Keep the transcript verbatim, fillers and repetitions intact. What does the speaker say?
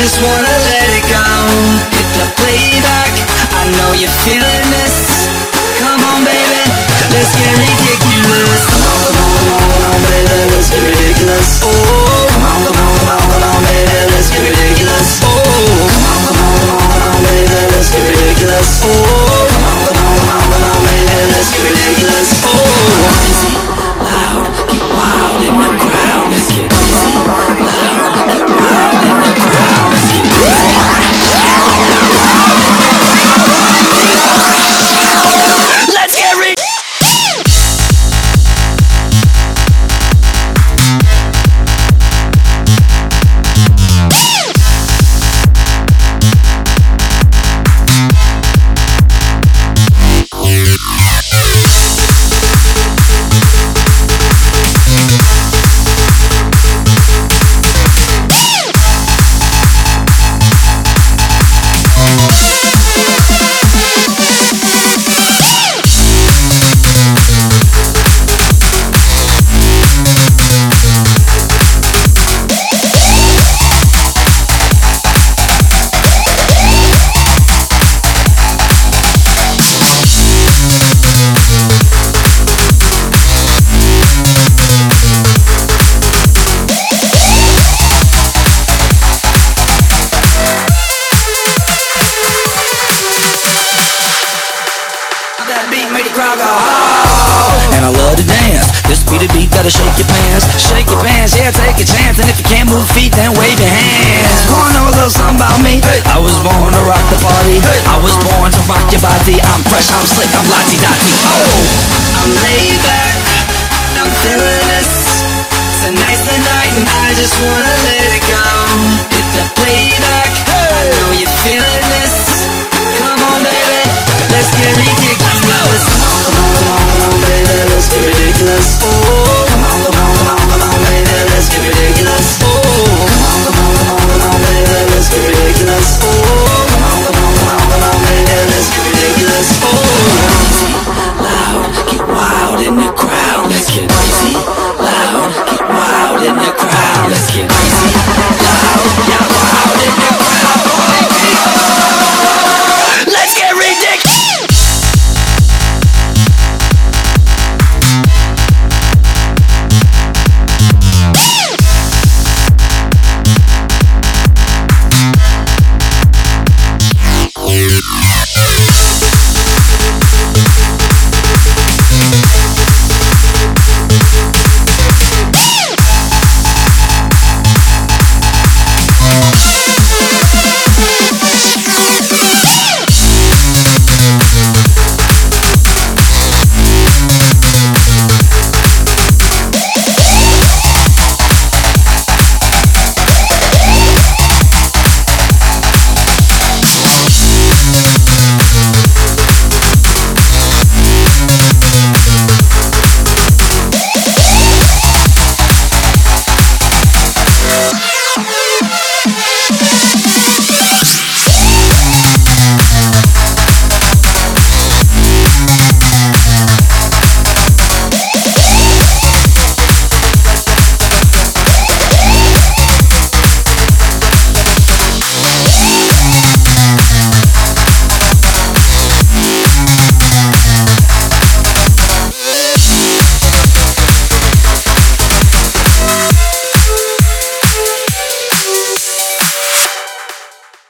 just wanna let it go. Hit the playback, I know you're feeling this. Come on baby, let's get ridiculous. Come on, come on, come on, come on baby, let's get ridiculous. Oh, come on, come on, come on, come on baby, let's get ridiculous. Oh, come on, come on, come on, come on baby, let's get ridiculous. Oh, come on, come on, come on, come on baby, let's get ridiculous. Oh, easy, loud, get wild in the crowd. Let's get easy, loud, get wild in the crowd. Let's get easy. Let's get rid. And I love to dance. This be the beat that'll shake your pants. Shake your pants, yeah, take a chance. And if you can't move feet, then wave your hands. Wanna know a little something about me? Hey. I was born to rock the party. Hey. I was born to rock your body. I'm fresh, I'm slick, I'm lottie-dottie. Oh, I'm laid back, I'm feeling this. It's a nice night and I just wanna